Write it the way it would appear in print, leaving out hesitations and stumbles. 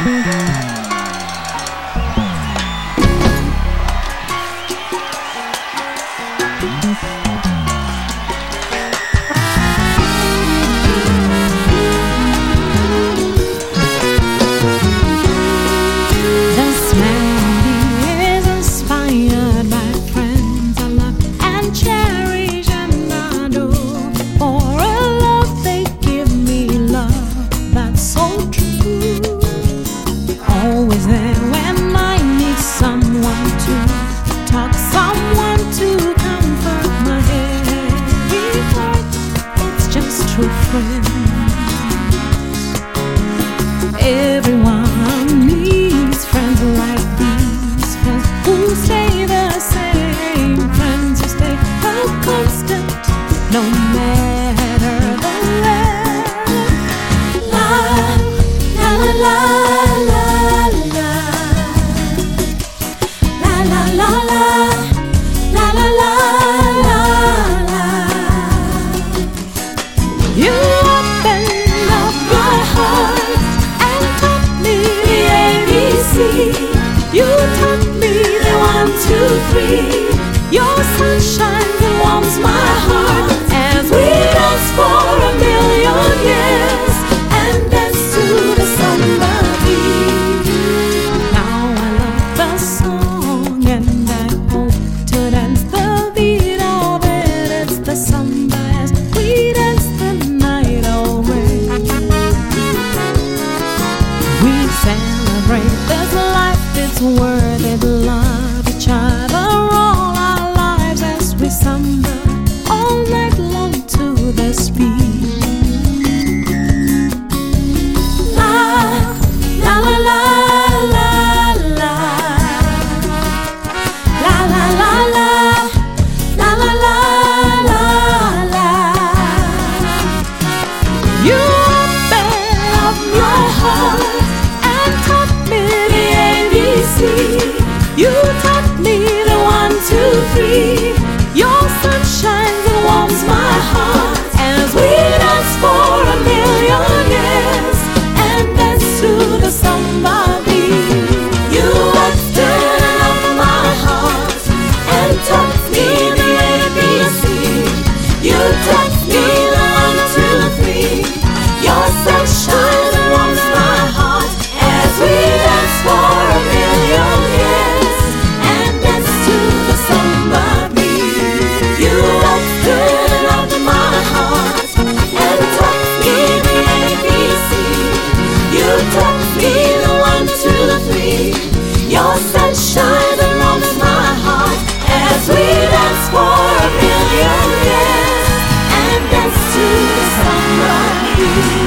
Everyone needs friends like these, friends who stay the same, friends who stay the constant, no matter the weather. La la la la la la la la la la la la la. You opened up my heart. You taught me the 1, 2, 3. Your sunshine that warms my heart as we dance for a million years and dance to the summer beat. Now I love the song and I hope to dance the beat of it. It's the summer as we dance the night away. We celebrate this life. It's worth it, love each other all our lives as we summer all night long to this beat. La la la la la la la la la la la la la la. You opened up my heart and taught me the ABC. You taught me the 1, 2, 3. Your sunshine that warms my heart as we dance for a million years and dance to the summer beat. You opened up my heart and taught me the ABC. You taught me the 1, 2, 3. Your sunshine that warms my heart as we dance for a million years and dance to the summer beat. You opened up my heart and taught me the ABC. You taught me the 1, 2, 3. Your sunshine that warms my heart as we dance for a million years and dance to the summer beat.